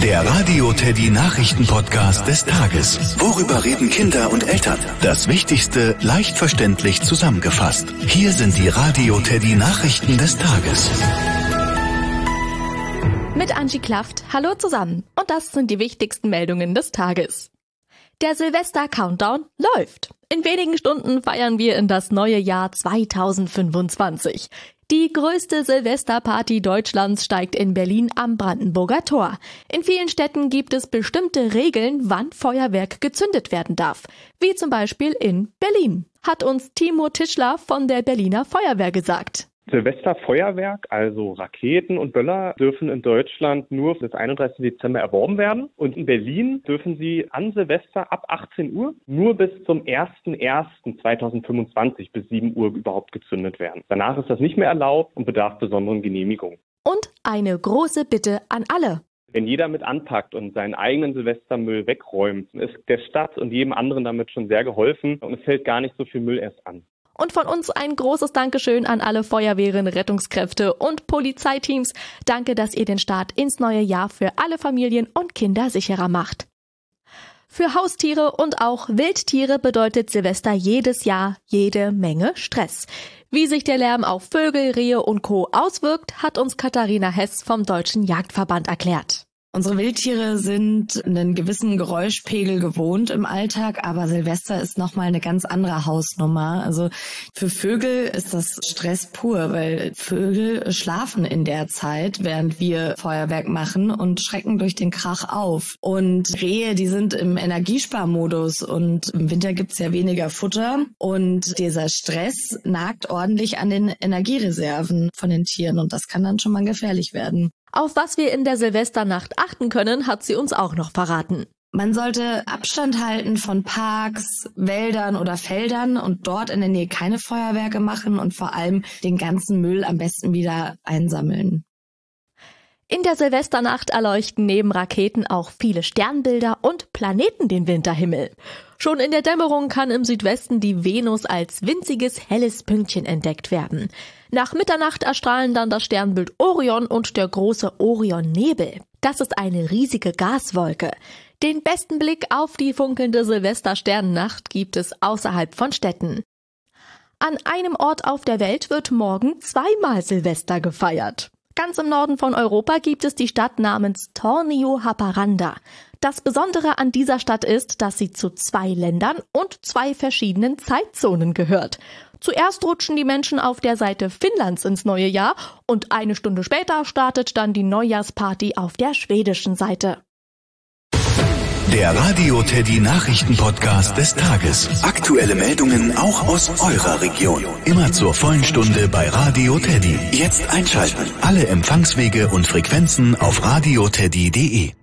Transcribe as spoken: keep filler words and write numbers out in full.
Der Radio Teddy Nachrichten-Podcast des Tages. Worüber reden Kinder und Eltern? Das Wichtigste leicht verständlich zusammengefasst. Hier sind die Radio Teddy Nachrichten des Tages. Mit Angie Klaft. Hallo zusammen. Und das sind die wichtigsten Meldungen des Tages. Der Silvester-Countdown läuft. In wenigen Stunden feiern wir in das neue Jahr zweitausendfünfundzwanzig. Die größte Silvesterparty Deutschlands steigt in Berlin am Brandenburger Tor. In vielen Städten gibt es bestimmte Regeln, wann Feuerwerk gezündet werden darf. Wie zum Beispiel in Berlin, hat uns Timo Tischler von der Berliner Feuerwehr gesagt. Silvesterfeuerwerk, also Raketen und Böller, dürfen in Deutschland nur bis einunddreißigsten Dezember erworben werden. Und in Berlin dürfen sie an Silvester ab achtzehn Uhr nur bis zum ersten ersten zweitausendfünfundzwanzig bis sieben Uhr überhaupt gezündet werden. Danach ist das nicht mehr erlaubt und bedarf besonderen Genehmigungen. Und eine große Bitte an alle. Wenn jeder mit anpackt und seinen eigenen Silvestermüll wegräumt, ist der Stadt und jedem anderen damit schon sehr geholfen und es fällt gar nicht so viel Müll erst an. Und von uns ein großes Dankeschön an alle Feuerwehren, Rettungskräfte und Polizeiteams. Danke, dass ihr den Start ins neue Jahr für alle Familien und Kinder sicherer macht. Für Haustiere und auch Wildtiere bedeutet Silvester jedes Jahr jede Menge Stress. Wie sich der Lärm auf Vögel, Rehe und Co. auswirkt, hat uns Katharina Hess vom Deutschen Jagdverband erklärt. Unsere Wildtiere sind einen gewissen Geräuschpegel gewohnt im Alltag, aber Silvester ist nochmal eine ganz andere Hausnummer. Also für Vögel ist das Stress pur, weil Vögel schlafen in der Zeit, während wir Feuerwerk machen und schrecken durch den Krach auf. Und Rehe, die sind im Energiesparmodus und im Winter gibt's ja weniger Futter und dieser Stress nagt ordentlich an den Energiereserven von den Tieren und das kann dann schon mal gefährlich werden. Auf was wir in der Silvesternacht achten können, hat sie uns auch noch verraten. Man sollte Abstand halten von Parks, Wäldern oder Feldern und dort in der Nähe keine Feuerwerke machen und vor allem den ganzen Müll am besten wieder einsammeln. In der Silvesternacht erleuchten neben Raketen auch viele Sternbilder und Planeten den Winterhimmel. Schon in der Dämmerung kann im Südwesten die Venus als winziges, helles Pünktchen entdeckt werden. Nach Mitternacht erstrahlen dann das Sternbild Orion und der große Orionnebel. Das ist eine riesige Gaswolke. Den besten Blick auf die funkelnde Silvestersternennacht gibt es außerhalb von Städten. An einem Ort auf der Welt wird morgen zweimal Silvester gefeiert. Ganz im Norden von Europa gibt es die Stadt namens Tornio Haparanda. Das Besondere an dieser Stadt ist, dass sie zu zwei Ländern und zwei verschiedenen Zeitzonen gehört. Zuerst rutschen die Menschen auf der Seite Finnlands ins neue Jahr und eine Stunde später startet dann die Neujahrsparty auf der schwedischen Seite. Der Radio Teddy Nachrichten-Podcast des Tages. Aktuelle Meldungen auch aus eurer Region. Immer zur vollen Stunde bei Radio Teddy. Jetzt einschalten. Alle Empfangswege und Frequenzen auf radioteddy punkt de.